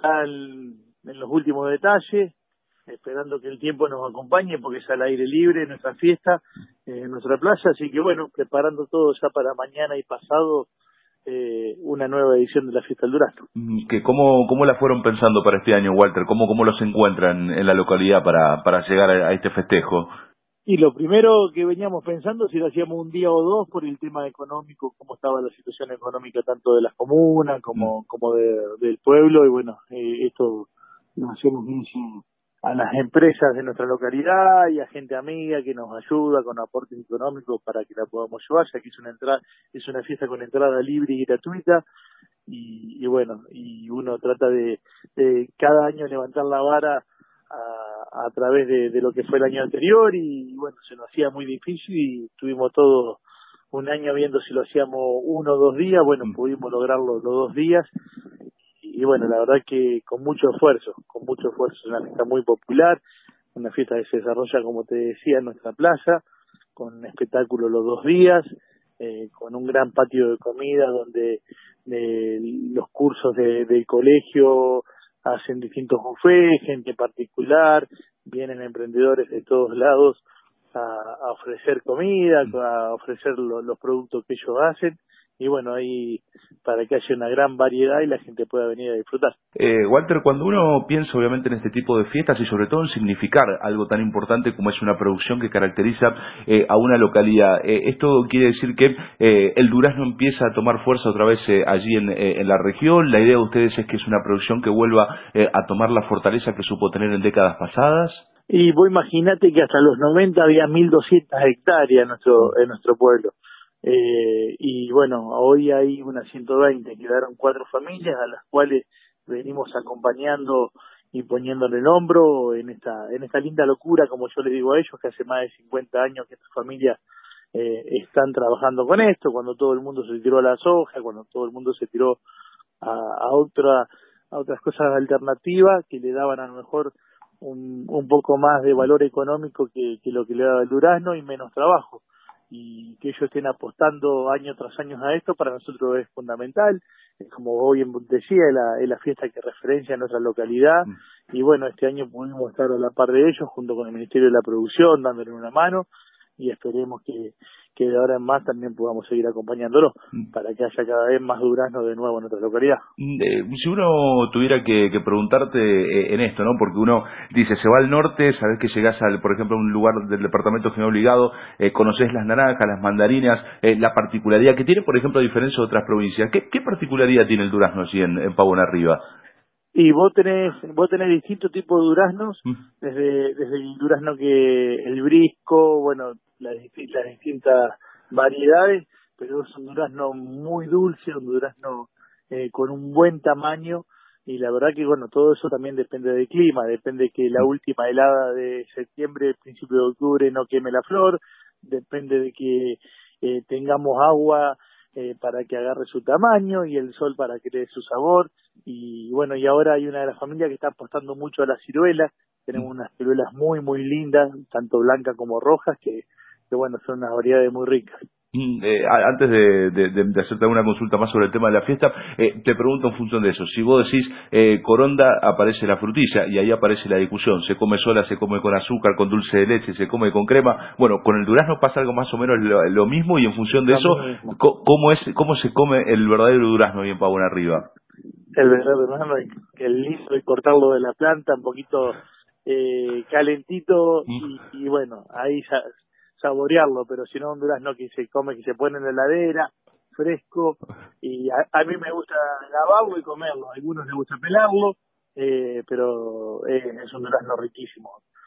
ya en los últimos detalles, esperando que el tiempo nos acompañe porque es al aire libre nuestra fiesta, nuestra playa, así que bueno, preparando todo ya para mañana y pasado, una nueva edición de la Fiesta del Durazno. ¿Cómo la fueron pensando para este año, Walter? ¿Cómo los encuentran en la localidad para llegar a este festejo? Y lo primero que veníamos pensando si lo hacíamos un día o dos por el tema económico, cómo estaba la situación económica tanto de las comunas como del pueblo, y bueno, esto lo hacemos bien a las empresas de nuestra localidad y a gente amiga que nos ayuda con aportes económicos para que la podamos llevar, ya que es una fiesta con entrada libre y gratuita, y bueno, y uno trata de cada año levantar la vara a través de lo que fue el año anterior, y bueno, se nos hacía muy difícil y tuvimos todo un año viendo si lo hacíamos 1 o 2 días, bueno, pudimos lograrlo los 2 días, y bueno, la verdad que con mucho esfuerzo, es una fiesta muy popular, una fiesta que se desarrolla, como te decía, en nuestra plaza, con espectáculo los 2 días, con un gran patio de comida donde los cursos del colegio hacen distintos buffets, gente particular, vienen emprendedores de todos lados a ofrecer comida, a ofrecer los productos que ellos hacen, y bueno, ahí para que haya una gran variedad y la gente pueda venir a disfrutar. Walter, cuando uno piensa obviamente en este tipo de fiestas y sobre todo en significar algo tan importante como es una producción que caracteriza a una localidad, esto quiere decir que el durazno empieza a tomar fuerza otra vez allí en la región. La idea de ustedes es que es una producción que vuelva a tomar la fortaleza que supo tener en décadas pasadas. Y vos imaginate que hasta los 90 había 1.200 hectáreas en nuestro pueblo. Y bueno, hoy hay unas 120, quedaron 4 familias a las cuales venimos acompañando y poniéndole el hombro en esta linda locura, como yo les digo a ellos, que hace más de 50 años que estas familias están trabajando con esto, cuando todo el mundo se tiró a la soja, cuando todo el mundo se tiró a otras cosas alternativas que le daban a lo mejor un poco más de valor económico que lo que le daba el durazno y menos trabajo. Y que ellos estén apostando año tras año a esto para nosotros es fundamental. Como hoy decía, es la fiesta que referencia a nuestra localidad, y bueno, este año pudimos estar a la par de ellos junto con el Ministerio de la Producción dándole una mano, y esperemos que de ahora en más también podamos seguir acompañándolo para que haya cada vez más durazno de nuevo en nuestra localidad. Si uno tuviera que preguntarte en esto, ¿no? Porque uno dice, se va al norte, sabes que llegás por ejemplo, a un lugar del departamento General Obligado, conoces las naranjas, las mandarinas, la particularidad que tiene, por ejemplo, a diferencia de otras provincias. ¿Qué particularidad tiene el durazno allí en Pavón Arriba? Y vos tenés distintos tipos de duraznos, desde el durazno el brisco, bueno, las distintas variedades, pero es un durazno muy dulce, un durazno con un buen tamaño, y la verdad que bueno, todo eso también depende del clima, depende que la última helada de septiembre, principio de octubre no queme la flor, depende de que tengamos agua para que agarre su tamaño y el sol para que le dé su sabor. Y bueno, y ahora hay una de las familias que está apostando mucho a las ciruelas. Tenemos unas ciruelas muy muy lindas, tanto blancas como rojas, que bueno, son unas variedades muy ricas. Antes de hacerte alguna consulta más sobre el tema de la fiesta, te pregunto en función de eso. Si vos decís coronda, aparece la frutilla y ahí aparece la discusión. Se come sola, se come con azúcar, con dulce de leche, se come con crema. Bueno, con el durazno pasa algo más o menos lo mismo, y en función de eso, ¿cómo se come el verdadero durazno ahí en Pavón Arriba? El verdadero durazno, el liso, y cortarlo de la planta un poquito calentito, y bueno, ahí saborearlo, pero si no, un durazno que se come, que se pone en la heladera, fresco, y a mí me gusta lavarlo y comerlo, a algunos les gusta pelarlo, pero es un durazno riquísimo,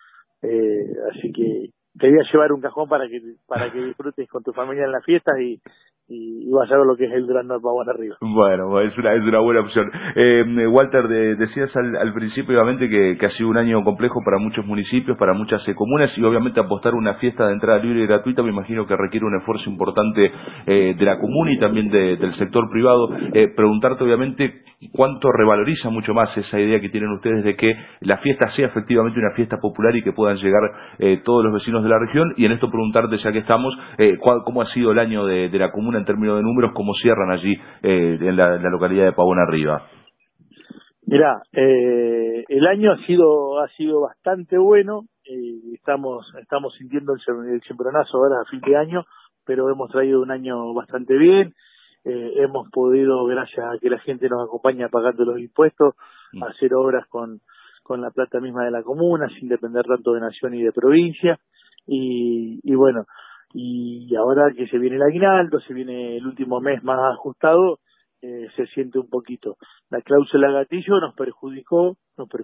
así que te voy a llevar un cajón para que disfrutes con tu familia en las fiestas y vas a ver lo que es el durazno de Pavón Arriba. Bueno, es una buena opción. Walter, decías al principio obviamente que ha sido un año complejo para muchos municipios, para muchas comunas, y obviamente apostar una fiesta de entrada libre y gratuita me imagino que requiere un esfuerzo importante de la comuna y también del sector privado. Preguntarte obviamente cuánto revaloriza mucho más esa idea que tienen ustedes de que la fiesta sea efectivamente una fiesta popular y que puedan llegar todos los vecinos de la región, y en esto preguntarte, ya que estamos, cómo ha sido el año de la comuna en términos de números, cómo cierran allí en la localidad de Pavón Arriba. Mirá, el año ha sido bastante bueno. Estamos sintiendo el cimbronazo ahora a fin de año, pero hemos traído un año bastante bien. Hemos podido, gracias a que la gente nos acompaña pagando los impuestos, hacer obras con la plata misma de la comuna, sin depender tanto de nación y de provincia. Y bueno, y ahora que se viene el aguinaldo, se viene el último mes más ajustado, se siente un poquito. La cláusula gatillo nos perjudicó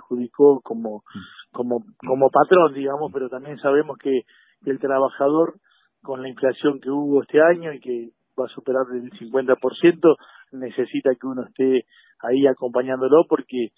como patrón, digamos, pero también sabemos que el trabajador, con la inflación que hubo este año y que va a superar el 50%, necesita que uno esté ahí acompañándolo, porque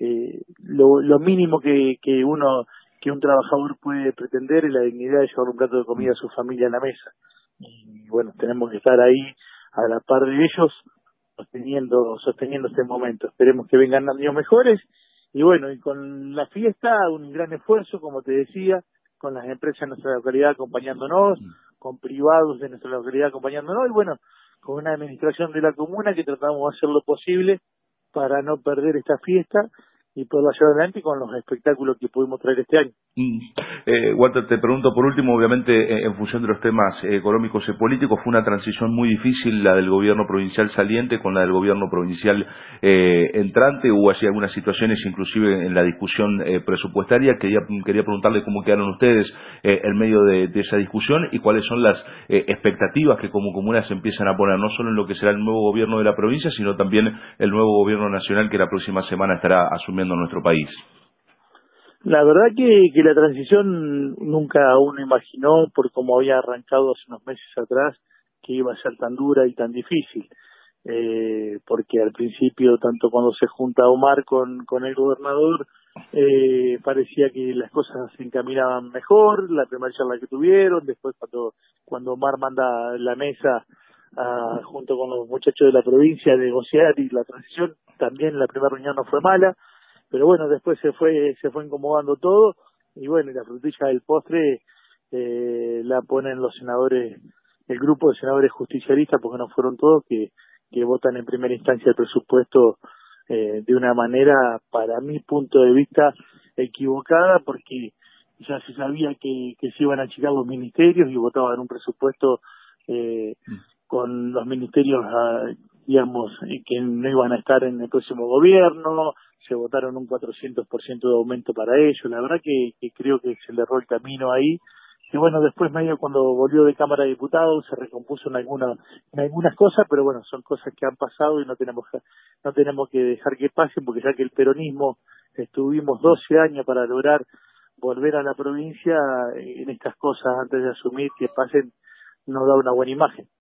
lo mínimo que un trabajador puede pretender es la dignidad de llevar un plato de comida a su familia en la mesa. Y bueno, tenemos que estar ahí a la par de ellos, sosteniendo este momento. Esperemos que vengan años mejores, y bueno, y con la fiesta un gran esfuerzo, como te decía, con las empresas de nuestra localidad acompañándonos, con privados de nuestra localidad acompañándonos, y bueno, con una administración de la comuna que tratamos de hacer lo posible para no perder esta fiesta y poderla llevar adelante con los espectáculos que pudimos traer este año. Walter, te pregunto por último, obviamente en función de los temas económicos y políticos, fue una transición muy difícil la del gobierno provincial saliente con la del gobierno provincial entrante. Hubo así algunas situaciones, inclusive en la discusión presupuestaria. Quería preguntarle cómo quedaron ustedes en medio de esa discusión y cuáles son las expectativas que como comuna se empiezan a poner, no solo en lo que será el nuevo gobierno de la provincia, sino también el nuevo gobierno nacional que la próxima semana estará asumiendo nuestro país. La verdad que la transición nunca uno imaginó, por cómo había arrancado hace unos meses atrás, que iba a ser tan dura y tan difícil. Porque al principio, tanto cuando se junta Omar con el gobernador, parecía que las cosas se encaminaban mejor, la primera charla que tuvieron, después cuando Omar manda la mesa junto con los muchachos de la provincia a negociar, y la transición también, la primera reunión no fue mala, pero bueno, después se fue incomodando todo, y bueno, y la frutilla del postre la ponen los senadores, el grupo de senadores justicialistas, porque no fueron todos, que votan en primera instancia el presupuesto de una manera, para mi punto de vista, equivocada, porque ya se sabía que se iban a achicar los ministerios y votaban un presupuesto con los ministerios, digamos, que no iban a estar en el próximo gobierno. Se votaron un 400% de aumento para ellos. La verdad que creo que se le erró el camino ahí. Y bueno, después medio cuando volvió de Cámara de Diputados se recompuso en algunas cosas, pero bueno, son cosas que han pasado y no tenemos que dejar que pasen, porque ya que el peronismo estuvimos 12 años para lograr volver a la provincia, en estas cosas antes de asumir que pasen, no da una buena imagen.